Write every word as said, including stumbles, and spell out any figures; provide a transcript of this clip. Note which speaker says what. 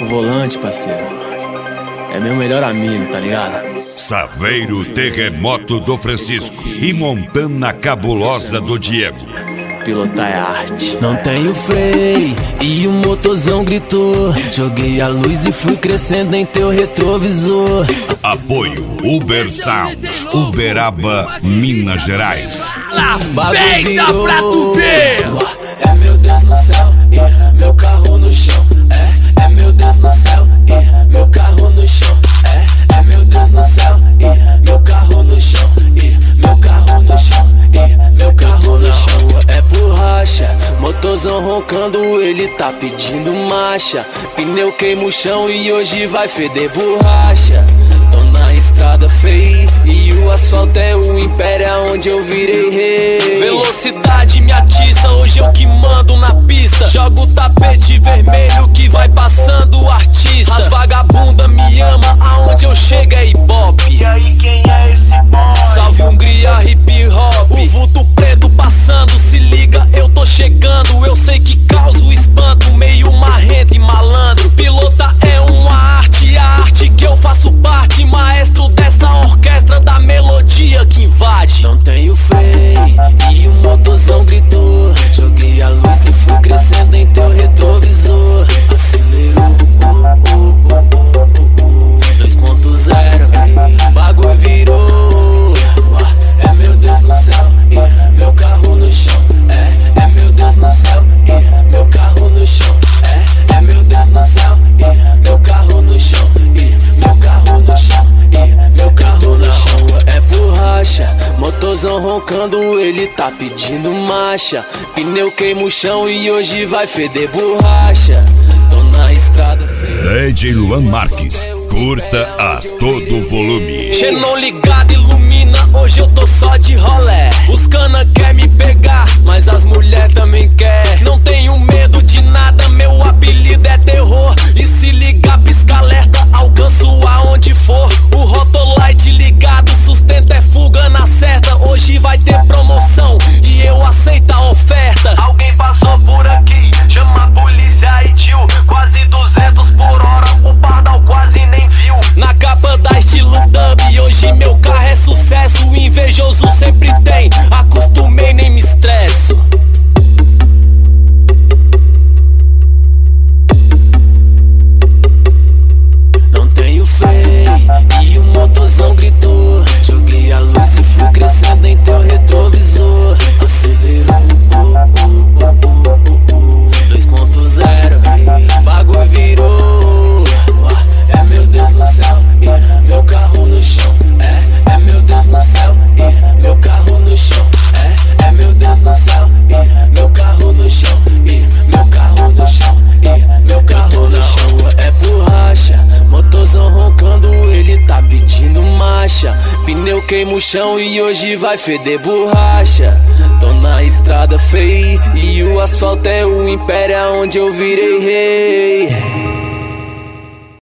Speaker 1: O volante, parceiro, é meu melhor amigo, tá ligado?
Speaker 2: Saveiro Terremoto do Francisco e Montana Cabulosa do Diego.
Speaker 1: Pilotar é arte. Não tenho freio e o motorzão gritou. Joguei a luz e fui crescendo em teu retrovisor.
Speaker 2: Apoio Uber Sound, Uberaba, Minas Gerais.
Speaker 3: Peita pra tu ver!
Speaker 1: É meu Deus no céu e meu carro no chão. É, é meu Deus no céu e meu carro no chão. É, é meu Deus no céu e meu carro no chão. E meu carro no chão e meu carro no chão. É borracha, motorzão roncando, ele tá pedindo marcha. Pneu queima o chão e hoje vai feder borracha. Tô na estrada feia e o asfalto é o império onde eu virei rei. Velocidade me atiça, hoje eu que mando na pista. Jogo o tapete vermelho que vai passando o artista. As vagabundas me amam, aonde eu chego é ibope.
Speaker 4: E aí quem é esse boy?
Speaker 1: Salve Hungria, hip hop. O vulto preto passando, se liga, eu tô chegando. Eu sei que causa o espanto, meio marrento e malandro. Pilota é uma arte, a arte que eu faço parte. Maestro dessa orquestra da melodia que invade. Não tenho freio e o motorzão gritou. Joguei a luz e fui crescendo em teu retrovisor. Acelerou, uh, uh, uh, uh, uh, dois ponto zero, bagulho virou. É meu Deus no céu e meu carro no chão. É, é meu Deus no céu e meu carro no chão. É, é meu Deus no céu e meu carro no chão. E meu carro no chão e meu carro no chão. É borracha, motorzão roncando, ele tá pedindo marcha. Pneu queima o chão e hoje vai feder borracha. Tô na estrada feia.
Speaker 2: D J Luan Marques, curta a todo volume.
Speaker 1: Xenon ligado, ilumina, hoje eu tô só de rolé. Os cana quer me pegar, mas as mulher também quer. Não tenho medo de nada, meu apelido é terror. E se ligar, pisca alerta, alcanço aonde for. O Rotolite ligado, sustento é fuga na certa. Hoje vai ter promoção e eu aceito a oferta.
Speaker 4: Alguém passou por aqui, chama a polícia e tio. Quase duzentos por hora, o pardal quase nem viu.
Speaker 1: Na capa da estilo dub, hoje meu carro é sucesso. O invejoso sempre tem, acostumei, nem me estresso. Não tenho freio e o motorzão gritou. Joguei a luz e fui crescendo em teu retrovisor. Acelerou, uh, uh, uh, uh, uh, dois ponto zero, bagulho virou. É meu Deus no céu e meu carro no chão. É, é meu Deus no céu e meu carro no chão. É, é meu Deus no céu e meu carro no chão. E meu carro no chão e meu carro no chão. É borracha, motorzão roncando, ele tá pedindo marcha. Pneu queima o chão e hoje vai feder borracha. Tô na estrada feia e o asfalto é o império onde eu virei rei.